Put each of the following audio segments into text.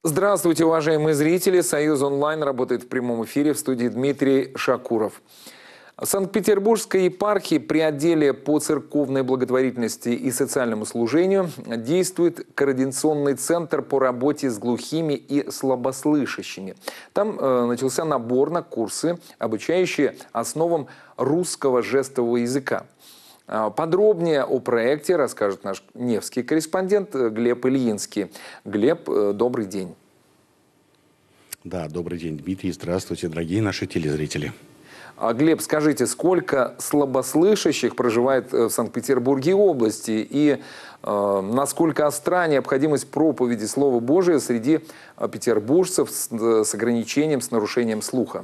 Здравствуйте, уважаемые зрители. Союз онлайн работает в прямом эфире, в студии Дмитрий Шакуров. В Санкт-Петербургской епархии при отделе по церковной благотворительности и социальному служению действует координационный центр по работе с глухими и слабослышащими. Там начался набор на курсы, обучающие основам русского жестового языка. Подробнее о проекте расскажет наш невский корреспондент Глеб Ильинский. Глеб, добрый день. Да, добрый день, Дмитрий. Здравствуйте, дорогие наши телезрители. Глеб, скажите, сколько слабослышащих проживает в Санкт-Петербурге и области? И насколько остра необходимость проповеди Слова Божия среди петербуржцев с ограничением, с нарушением слуха?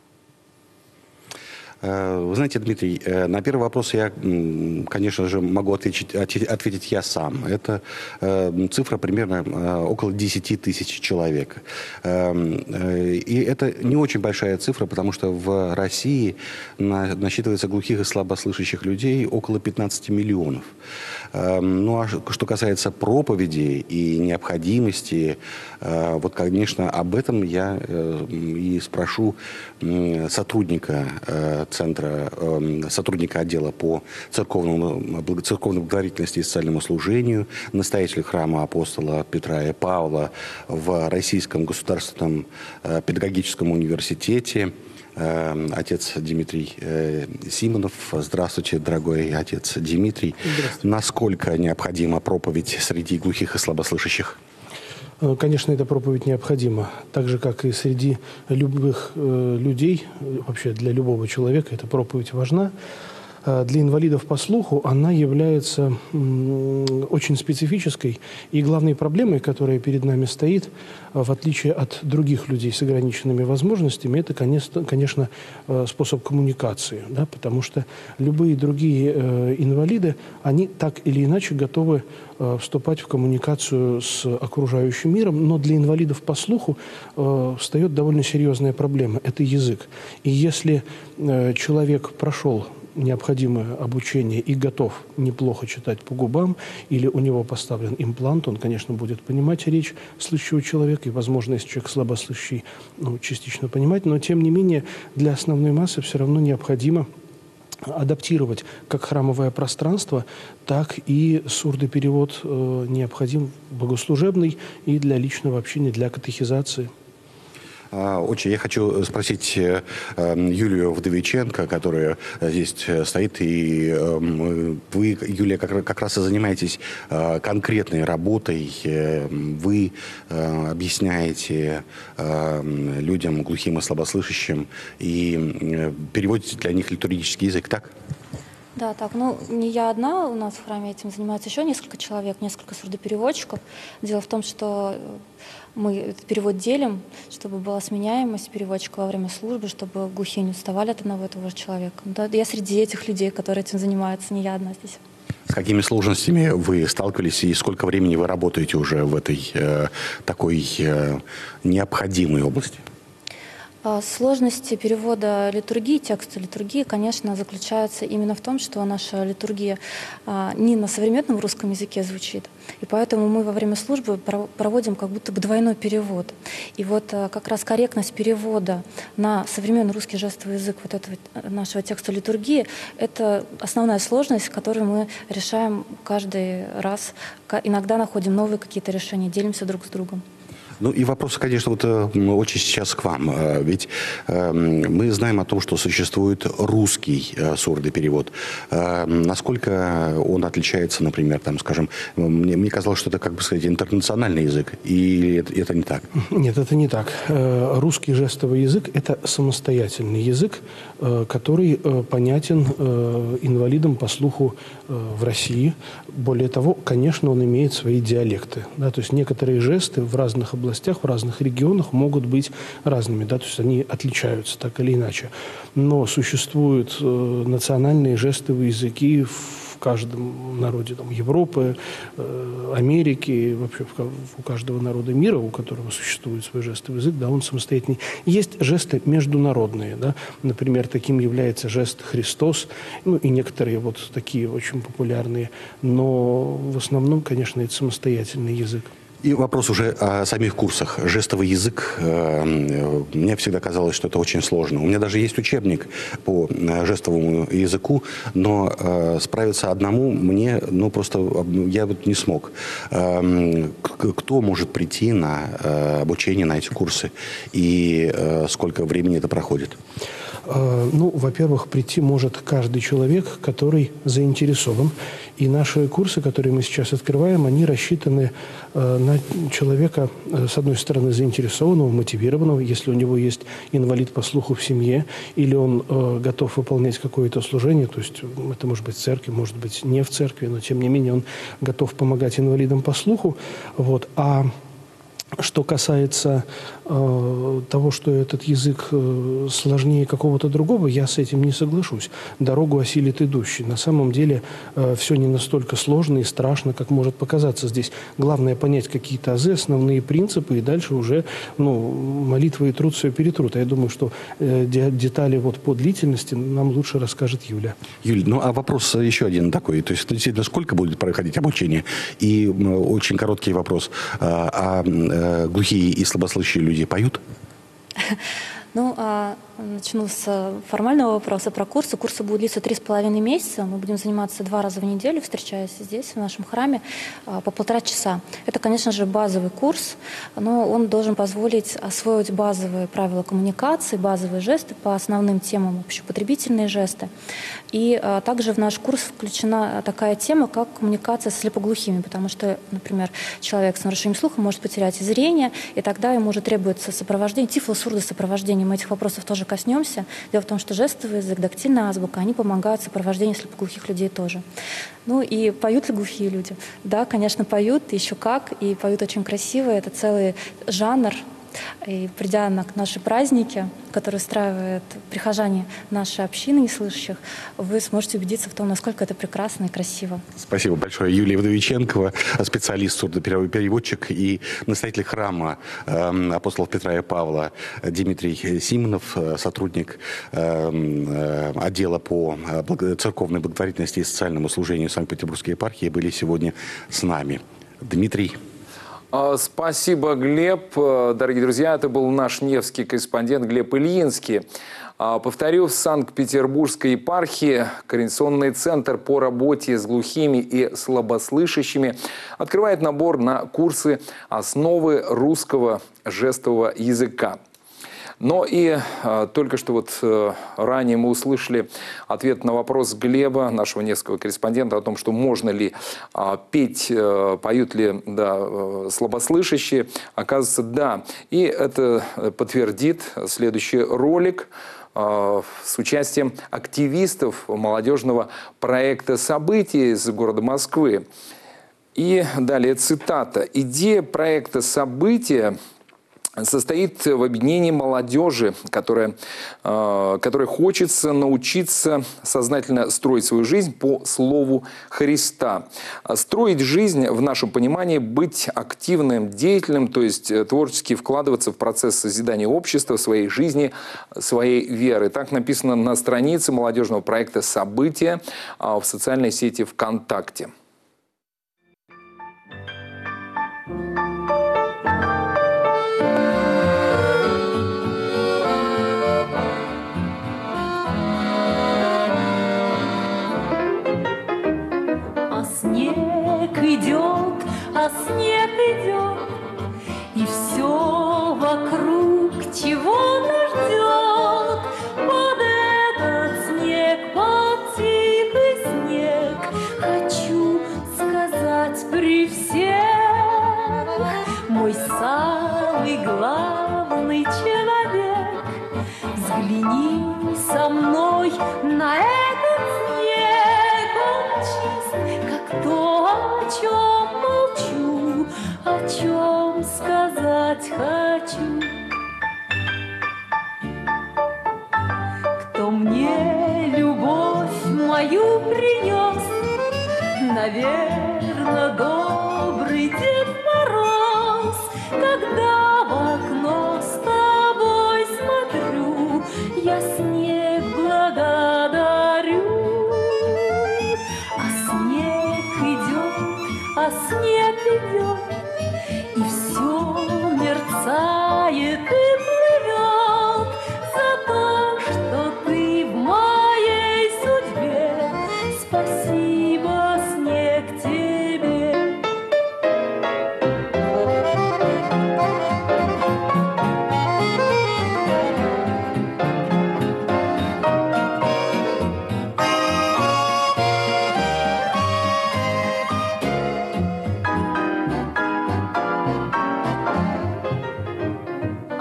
Вы знаете, Дмитрий, на первый вопрос я, конечно же, могу ответить я сам. Это цифра примерно около 10 тысяч человек. И это не очень большая цифра, потому что в России насчитывается глухих и слабослышащих людей около 15 миллионов. Ну а что касается проповеди и необходимости, вот, конечно, об этом я и спрошу сотрудника центра, сотрудника отдела по церковной благотворительности и социальному служению, настоятеля храма апостола Петра и Павла в Российском государственном педагогическом университете, отец Дмитрий Симонов. Здравствуйте, дорогой отец Дмитрий. Насколько необходима проповедь среди глухих и слабослышащих? Конечно, эта проповедь необходима. Так же, как и среди любых людей, вообще для любого человека эта проповедь важна. Для инвалидов по слуху она является очень специфической. И главной проблемой, которая перед нами стоит, в отличие от других людей с ограниченными возможностями, это, конечно, способ коммуникации. Да? Потому что любые другие инвалиды, они так или иначе готовы вступать в коммуникацию с окружающим миром. Но для инвалидов по слуху встает довольно серьезная проблема. Это язык. И если человек прошел необходимое обучение и готов неплохо читать по губам, или у него поставлен имплант, он, конечно, будет понимать речь слышащего человека, и, возможно, если человек слабослышащий, частично понимать, но, тем не менее, для основной массы все равно необходимо адаптировать как храмовое пространство, так и сурдоперевод необходим богослужебный и для личного общения, для катехизации. Очень я хочу спросить Юлию Вдовиченко, которая здесь стоит, и вы, Юлия, как раз и занимаетесь конкретной работой. Вы объясняете людям, глухим и слабослышащим, и переводите для них литургический язык, так? Да, так, не я одна, у нас в храме этим занимается еще несколько человек, несколько сурдопереводчиков. Дело в том, что мы этот перевод делим, чтобы была сменяемость переводчика во время службы, чтобы глухие не уставали от одного и того же человека. Да, я среди этих людей, которые этим занимаются, не я одна здесь. С какими сложностями вы сталкивались и сколько времени вы работаете уже в этой такой необходимой области? Сложности перевода литургии, текста литургии, конечно, заключаются именно в том, что наша литургия не на современном русском языке звучит. И поэтому мы во время службы проводим как будто бы двойной перевод. И вот как раз корректность перевода на современный русский жестовый язык вот этого нашего текста литургии — это основная сложность, которую мы решаем каждый раз. Иногда находим новые какие-то решения, делимся друг с другом. Ну и вопрос, конечно, вот очень сейчас к вам. Ведь мы знаем о том, что существует русский сурдоперевод. Насколько он отличается, например, там, скажем, мне казалось, что это, как бы сказать, интернациональный язык, и это не так? Нет, это не так. Русский жестовый язык – это самостоятельный язык, который понятен инвалидам по слуху в России. Более того, конечно, он имеет свои диалекты. Да? То есть некоторые жесты в разных областях, в разных регионах могут быть разными. Да? То есть они отличаются так или иначе. Но существуют национальные жестовые языки в каждом народе Европы, Америки, вообще у каждого народа мира, у которого существует свой жестовый язык, да, он самостоятельный. Есть жесты международные, да, например, таким является жест «Христос», ну и некоторые вот такие очень популярные, но в основном, конечно, это самостоятельный язык. И вопрос уже о самих курсах. Жестовый язык, мне всегда казалось, что это очень сложно. У меня даже есть учебник по жестовому языку, но справиться одному мне, ну, просто я вот не смог. Кто может прийти на обучение, на эти курсы, и сколько времени это проходит? Ну, во-первых, прийти может каждый человек, который заинтересован. И наши курсы, которые мы сейчас открываем, они рассчитаны на человека, с одной стороны, заинтересованного, мотивированного, если у него есть инвалид по слуху в семье, или он готов выполнять какое-то служение, то есть это может быть в церкви, может быть не в церкви, но тем не менее он готов помогать инвалидам по слуху. Вот. А что касается того, что этот язык сложнее какого-то другого, я с этим не соглашусь. Дорогу осилит идущий. На самом деле все не настолько сложно и страшно, как может показаться здесь. Главное понять какие-то азы, основные принципы, и дальше уже молитва и труд все перетрут. А я думаю, что детали вот по длительности нам лучше расскажет Юля. Юль, ну а вопрос еще один такой. То есть, действительно, сколько будет проходить обучение? И очень короткий вопрос. Глухие и слабослышащие люди поют? Ну, начну с формального вопроса про курсы. Курсы будут длиться 3,5 месяца. Мы будем заниматься 2 раза в неделю, встречаясь здесь, в нашем храме, по 1,5 часа. Это, конечно же, базовый курс, но он должен позволить освоить базовые правила коммуникации, базовые жесты по основным темам, общепотребительные жесты. И также в наш курс включена такая тема, как коммуникация с слепоглухими, потому что, например, человек с нарушением слуха может потерять и зрение, и тогда ему уже требуется сопровождение, тифлосурдосопровождение. Мы этих вопросов тоже коснемся. Дело в том, что жестовый язык, дактильная азбука, они помогают в сопровождении слепоглухих людей тоже. Ну и поют ли глухие люди? Да, конечно, поют, еще как, и поют очень красиво. Это целый жанр. И придя на наши праздники, которые устраивают прихожане нашей общины неслышащих, вы сможете убедиться в том, насколько это прекрасно и красиво. Спасибо большое. Юлия Вдовиченкова, специалист, сурдопереводчик и настоятель храма апостолов Петра и Павла, Дмитрий Симонов, сотрудник отдела по церковной благотворительности и социальному служению Санкт-Петербургской епархии, были сегодня с нами. Дмитрий. Спасибо, Глеб. Дорогие друзья, это был наш невский корреспондент Глеб Ильинский. Повторю, в Санкт-Петербургской епархии Координационный центр по работе с глухими и слабослышащими открывает набор на курсы «Основы русского жестового языка». Но и только что вот ранее мы услышали ответ на вопрос Глеба, нашего невского корреспондента, о том, что можно ли петь, поют ли слабослышащие. Оказывается, да. И это подтвердит следующий ролик с участием активистов молодежного проекта «События» из города Москвы. И далее цитата. «Идея проекта «События» состоит в объединении молодежи, которой хочется научиться сознательно строить свою жизнь по слову Христа. Строить жизнь, в нашем понимании, быть активным, деятельным, то есть творчески вкладываться в процесс созидания общества, своей жизни, своей веры. Так написано на странице молодежного проекта «События» в социальной сети ВКонтакте. Снег идет, и все вокруг чего-то ждет. Под этот снег, под тихий снег, хочу сказать при всех: мой самый главный человек, взгляни со мной на этот снег. Он чист, как то, о чем молчу, о чем сказать хочу. Кто мне любовь мою принес, наверно, добрый Дед Мороз. Когда в окно с тобой смотрю, я снег благодарю. А снег идет, и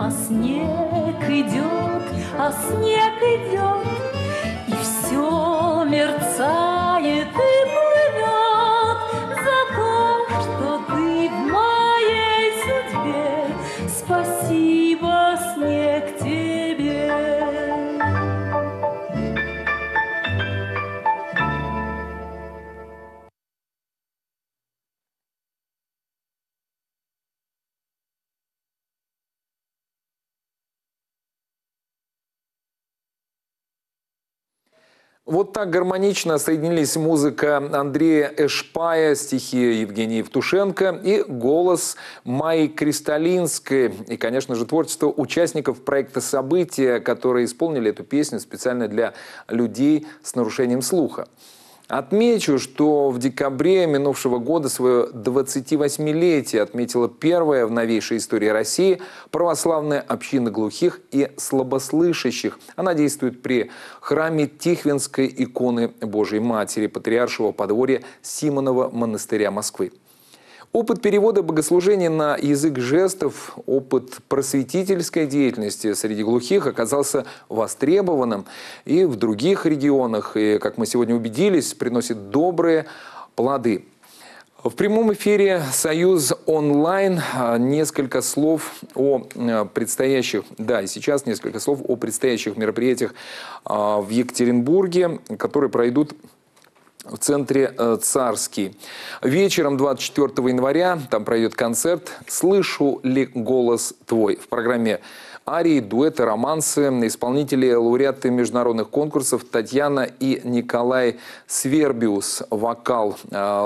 А снег идет, а снег идет, и все мерцает и плывет за то, что ты в моей судьбе. Спасибо, снег, тебе. Вот так гармонично соединились музыка Андрея Эшпая, стихи Евгении Евтушенко и голос Майи Кристалинской. И, конечно же, творчество участников проекта «События», которые исполнили эту песню специально для людей с нарушением слуха. Отмечу, что в декабре минувшего года свое 28-летие отметила первая в новейшей истории России православная община глухих и слабослышащих. Она действует при храме Тихвинской иконы Божией Матери Патриаршего подворья Симонова монастыря Москвы. Опыт перевода богослужения на язык жестов, опыт просветительской деятельности среди глухих оказался востребованным и в других регионах. И, как мы сегодня убедились, приносит добрые плоды. В прямом эфире «Союз онлайн» несколько слов о предстоящих, и сейчас несколько слов о предстоящих мероприятиях в Екатеринбурге, которые пройдут в центре «Царский». Вечером 24 января там пройдет концерт «Слышу ли голос твой» в программе арии, дуэты, романсы. Исполнители, лауреаты международных конкурсов Татьяна и Николай Свербиус. Вокал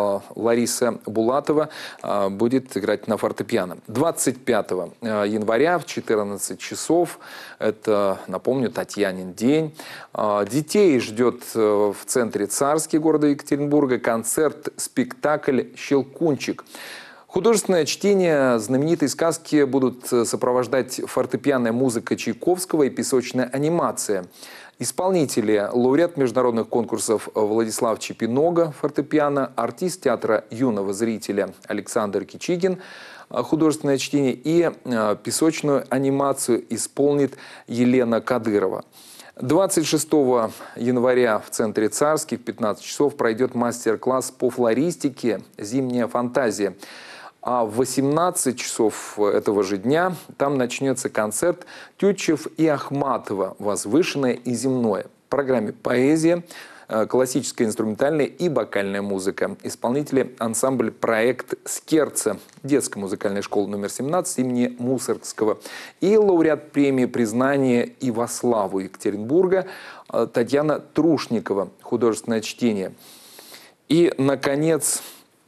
Лариса Булатова будет играть на фортепиано. 25 января в 14 часов, это, напомню, Татьянин день. Детей ждет в центре «Царский» города Екатеринбурга концерт-спектакль «Щелкунчик». Художественное чтение знаменитой сказки будут сопровождать фортепианная музыка Чайковского и песочная анимация. Исполнители, лауреат международных конкурсов Владислав Чепинога, фортепиано, артист театра юного зрителя Александр Кичигин, художественное чтение, и песочную анимацию исполнит Елена Кадырова. 26 января в центре «Царский» в 15 часов пройдет мастер-класс по флористике «Зимняя фантазия». А в 18 часов этого же дня там начнется концерт Тютчев и Ахматова «Возвышенное и земное». В программе поэзия, классическая, инструментальная и вокальная музыка. Исполнители ансамбль «Проект Скерца» детской музыкальной школы номер 17 имени Мусоргского. И лауреат премии «Признание и во славу» Екатеринбурга Татьяна Трушникова, художественное чтение. И, наконец,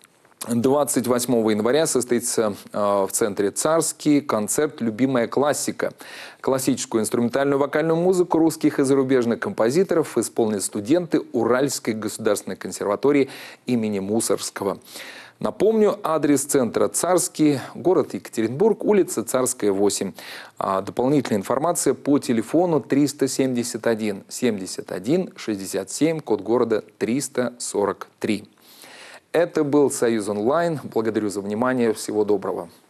28 января состоится в центре «Царский» концерт «Любимая классика». Классическую инструментальную вокальную музыку русских и зарубежных композиторов исполнят студенты Уральской государственной консерватории имени Мусоргского. Напомню, адрес центра «Царский», город Екатеринбург, улица Царская, 8. Дополнительная информация по телефону 371 71 67, код города 343. Это был «Союз онлайн». Благодарю за внимание. Всего доброго.